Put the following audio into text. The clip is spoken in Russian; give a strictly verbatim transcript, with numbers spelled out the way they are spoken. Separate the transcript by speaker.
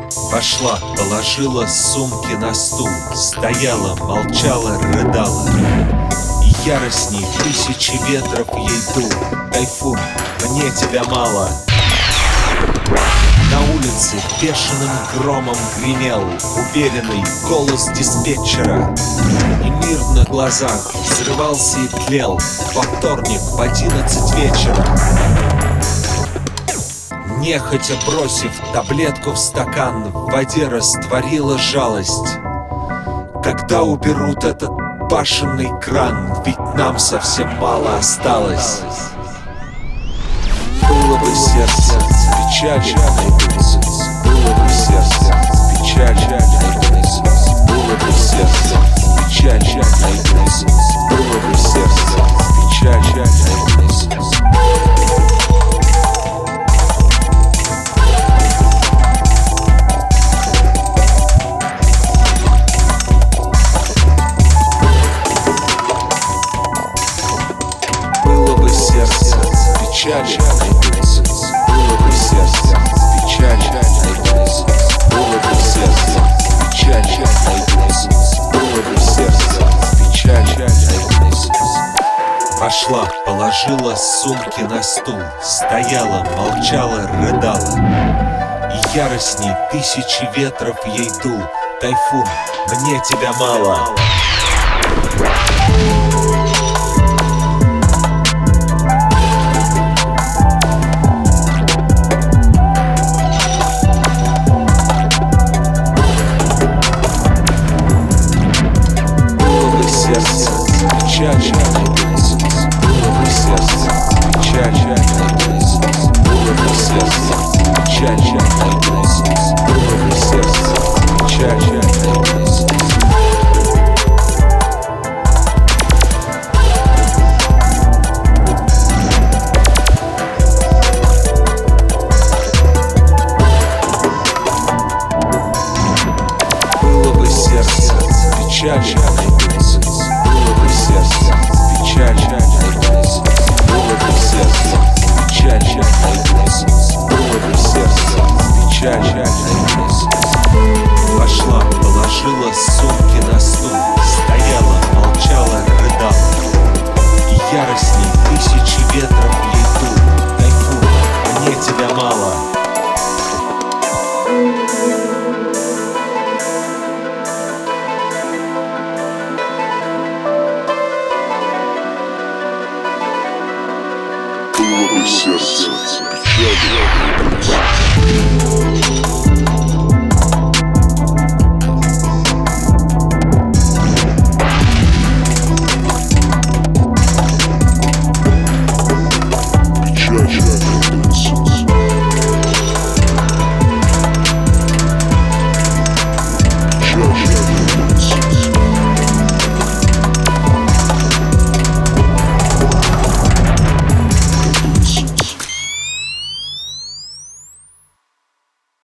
Speaker 1: Пошла, положила сумки на стул, стояла, молчала, рыдала. И яростней тысячи ветров ей дул. Тайфун, мне тебя мало. На улице бешеным громом гремел уверенный голос диспетчера, и мир на глазах взрывался и тлел во вторник в одиннадцать вечера. Нехотя бросив таблетку в стакан, в воде растворила жалость. Когда уберут этот башенный кран, ведь нам совсем мало осталось. Было бы сердце в печали найдутся, было бы сердце в печали найдутся, было бы сердце в печали найдутся, было бы сердце в печали найдутся. Было бы сердце в печали найдутся, было бы сердце в печали найдутся, было бы сердце в печали найдутся, было бы сердце в печали найдутся. Пошла, положила сумки на стул, стояла, молчала, рыдала. И яростней тысячи ветров ей дул. Тайфун, мне тебя мало. Сердце в печали найдутся, было бы сердце в печали найдутся, было бы сердце в печали найдутся, было бы сердце в печали найдутся. Было бы сердце в печали найдутся, было бы сердце в печали найдутся, было бы сердце в печали найдутся, было бы сердце в печали найдутся. Пошла, положила сумки на стул, стояла, молчала, рыдала. И яростней тысячи ветров ей дул. Тайфун, мне тебя мало.